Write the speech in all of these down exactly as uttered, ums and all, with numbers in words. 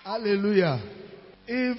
Hallelujah. If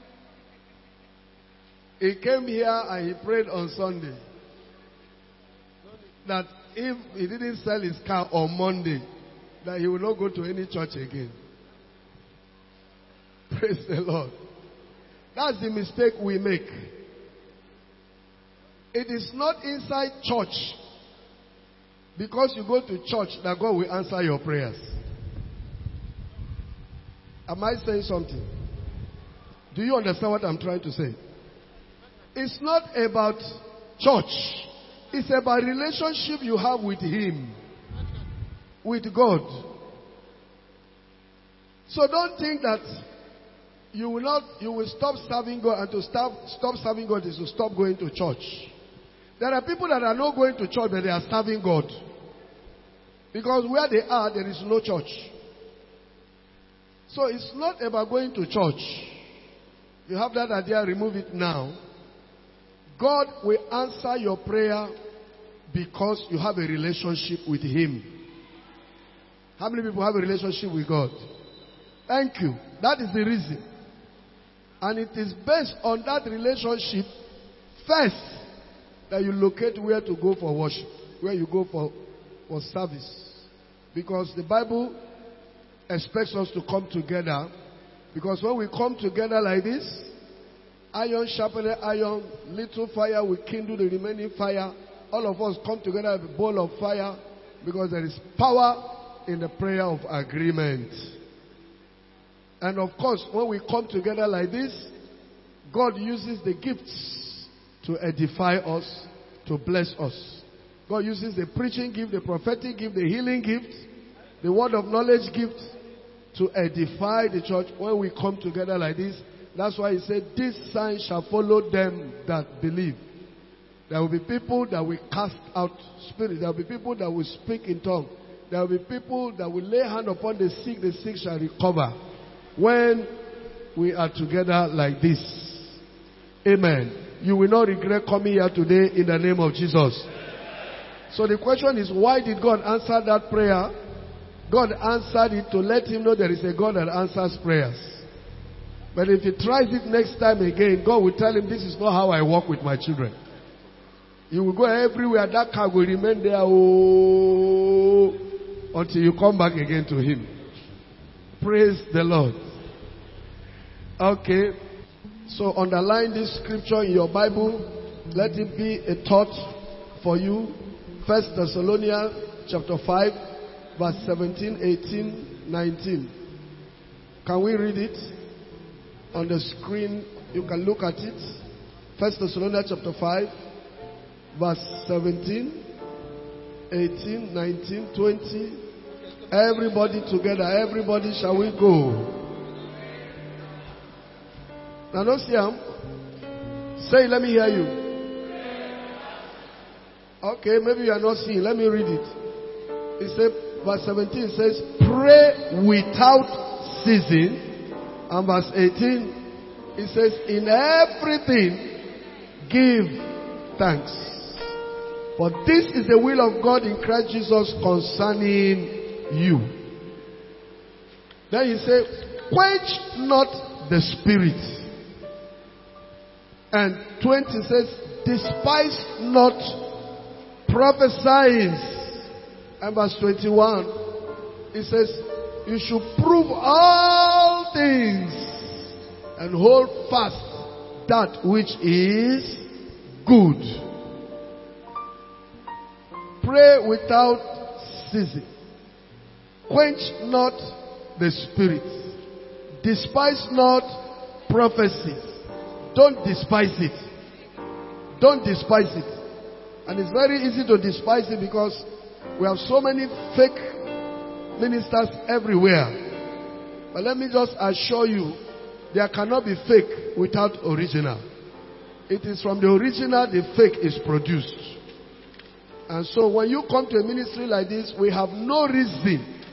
he came here and he prayed on Sunday, that if he didn't sell his car on Monday, that he will not go to any church again. Praise the Lord. That's the mistake we make. It is not inside church, because you go to church, that God will answer your prayers. Am I saying something? Do you understand what I'm trying to say? It's not about church. It's about relationship you have with Him, with God. So don't think that you will not, you will stop serving God, and to stop stop serving God is to stop going to church. There are people that are not going to church, but they are serving God, because where they are, there is no church. So it's not about going to church. You have that idea, remove it now. God will answer your prayer because you have a relationship with Him. How many people have a relationship with God? Thank you. That is the reason. And it is based on that relationship first that you locate where to go for worship, where you go for, for service. Because the Bible expects us to come together. Because when we come together like this, iron sharpened iron, little fire will kindle the remaining fire. All of us come together with a bowl of fire, because there is power in the prayer of agreement. And of course, when we come together like this, God uses the gifts to edify us, to bless us. God uses the preaching gift, the prophetic gift, the healing gift, the word of knowledge gift to edify the church when we come together like this. That's why He said, this sign shall follow them that believe. There will be people that will cast out spirits. There will be people that will speak in tongues. There will be people that will lay hand upon the sick, the sick shall recover. When we are together like this. Amen. You will not regret coming here today in the name of Jesus. So the question is, why did God answer that prayer? God answered it to let him know there is a God that answers prayers. But if he tries it next time again, God will tell him, this is not how I work with my children. You will go everywhere, that car will remain there oh, until you come back again to him. Praise the Lord. Okay. So underline this scripture in your Bible. Let it be a thought for you. First Thessalonians chapter five, verse seventeen, eighteen, nineteen. Can we read it? On the screen, you can look at it. First Thessalonians chapter five, verse seventeen, eighteen, nineteen, twenty. Everybody together. Everybody, shall we go? Now, don't see him. Say, let me hear you. Okay, maybe you are not seeing. Let me read it. It says, verse seventeen says, pray without ceasing. And verse eighteen, it says, in everything give thanks. For this is the will of God in Christ Jesus concerning you. Then he said, quench not the spirit. And twenty says, despise not prophesying. And verse twenty-one, it says, you should prove all things and hold fast that which is good. Pray without ceasing. Quench not the spirit. Despise not prophecy. Don't despise it. Don't despise it. And it's very easy to despise it because we have so many fake ministers everywhere. But let me just assure you, there cannot be fake without original. It is from the original the fake is produced. And so when you come to a ministry like this, we have no reason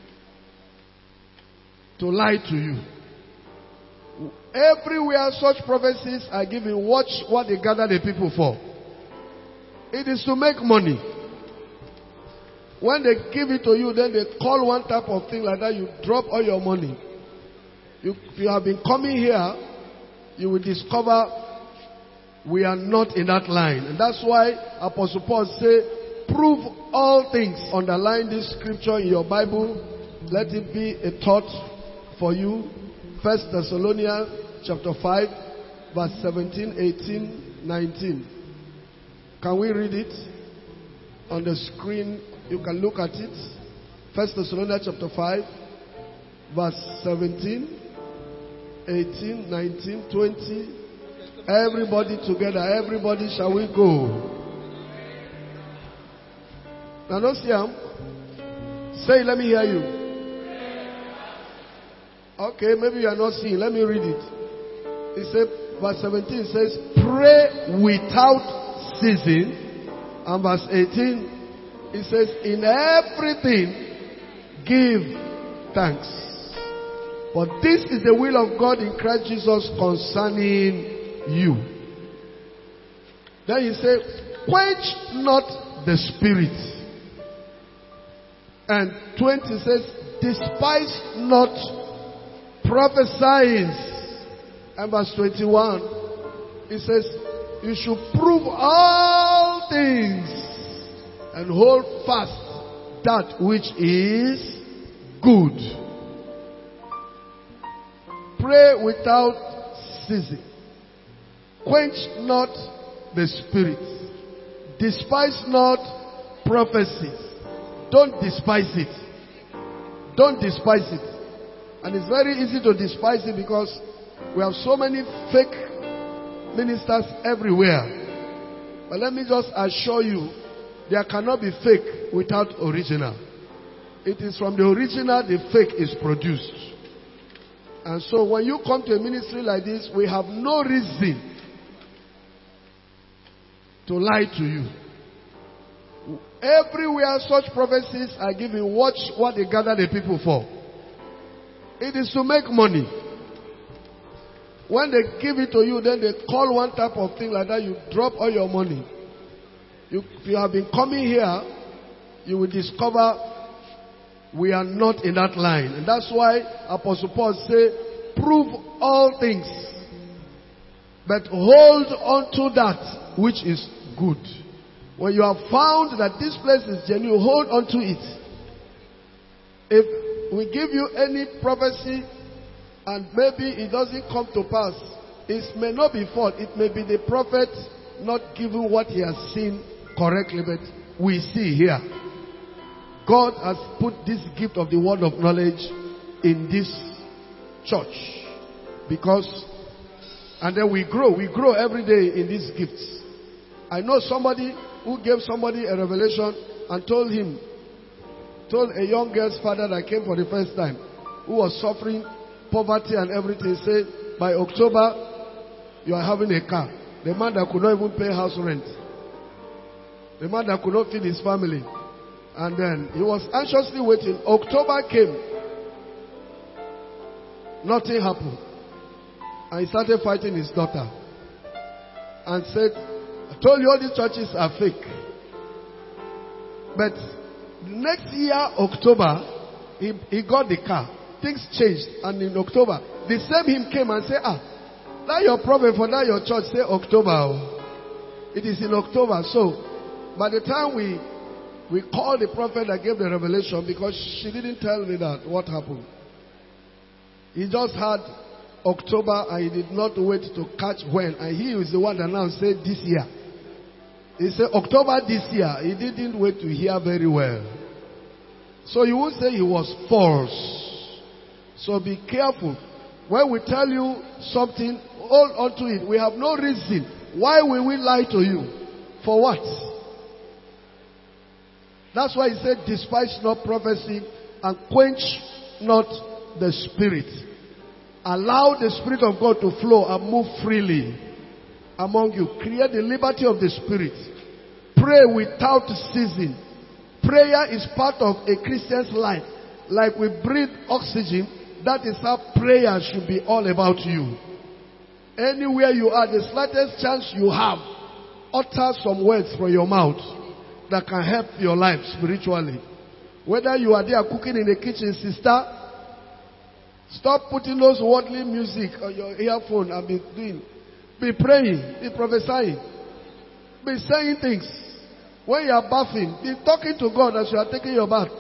to lie to you. Everywhere such prophecies are given, watch what they gather the people for. It is to make money. When they give it to you, then they call one type of thing like that, you drop all your money. You, if you have been coming here, you will discover we are not in that line. And that's why Apostle Paul said, prove all things. Underline this scripture in your Bible. Let it be a thought for you. First Thessalonians chapter five, verse seventeen, eighteen, nineteen. Can we read it? On the screen, you can look at it. First Thessalonians chapter five, verse seventeen, eighteen, nineteen, twenty. Everybody together. Everybody, shall we go? Now, don't see him. Say, let me hear you. Okay, maybe you are not seeing. Let me read it. It says, verse seventeen says, pray without ceasing. And verse eighteen, it says, in everything, give thanks. For this is the will of God in Christ Jesus concerning you. Then he said, quench not the spirit. And twenty says, despise not prophesying. And verse twenty-one, it says, you should prove all things and hold fast that which is good. Pray without ceasing. Quench not the spirit. Despise not prophecies. Don't despise it. Don't despise it. And it's very easy to despise it because we have so many fake ministers everywhere. But let me just assure you, there cannot be fake without original. It is from the original the fake is produced. And so when you come to a ministry like this, we have no reason to lie to you. Everywhere such prophecies are given, watch what they gather the people for. It is to make money. When they give it to you, then they call one type of thing like that, you drop all your money. You, if you have been coming here, you will discover we are not in that line. And that's why Apostle Paul said, prove all things, but hold on to that which is good. When you have found that this place is genuine, hold on to it. If we give you any prophecy and maybe it doesn't come to pass, it may not be fault. It may be the prophet not giving what he has seen correctly, but we see here. God has put this gift of the word of knowledge in this church. Because, and then we grow. We grow every day in these gifts. I know somebody who gave somebody a revelation and told him, told a young girl's father that came for the first time, who was suffering poverty and everything, said, by October, you are having a car. The man that could not even pay house rent. The man that could not feed his family. And then he was anxiously waiting. October came. Nothing happened. And he started fighting his daughter. And said, I told you all these churches are fake. But next year, October, he, he got the car. Things changed. And in October, the same him came and said, ah, that your problem for that your church say October. It is in October. So, by the time we we called the prophet that gave the revelation, because she didn't tell me that what happened. He just had October and he did not wait to catch when. And he is the one that now said this year. He said October this year. He didn't wait to hear very well. So you would say he was false. So be careful. When we tell you something, hold on to it. We have no reason. Why will we lie to you? For what? That's why he said, despise not prophecy and quench not the spirit. Allow the Spirit of God to flow and move freely among you. Create the liberty of the Spirit. Pray without ceasing. Prayer is part of a Christian's life. Like we breathe oxygen, that is how prayer should be all about you. Anywhere you are, the slightest chance you have, utter some words from your mouth that can help your life spiritually. Whether you are there cooking in the kitchen, sister, Stop putting those worldly music on your earphone and be doing. Be praying. Be prophesying. Be saying things. When you are bathing, be talking to God as you are taking your bath.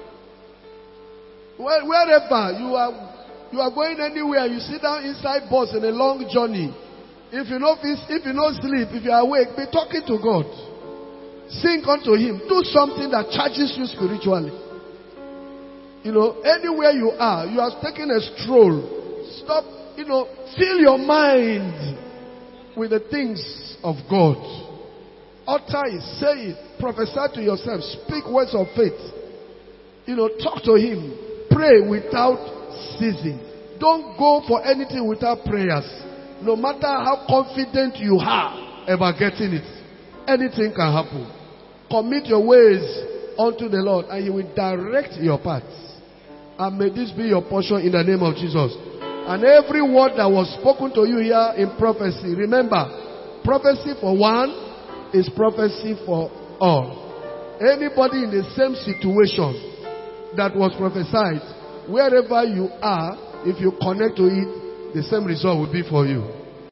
Wherever you are, you are going anywhere, you sit down inside bus in a long journey. If you know if you know sleep, if you are awake, be talking to God. Sing unto Him. Do something that charges you spiritually. You know, anywhere you are, you are taking a stroll. Stop, you know, fill your mind with the things of God. Utter it, say it, prophesy to yourself, speak words of faith. You know, talk to Him. Pray without ceasing. Don't go for anything without prayers. No matter how confident you are about getting it, anything can happen. Commit your ways unto the Lord and He will direct your paths. And may this be your portion in the name of Jesus. And every word that was spoken to you here in prophecy, remember, prophecy for one is prophecy for all. Anybody in the same situation that was prophesied, wherever you are, if you connect to it, the same result will be for you.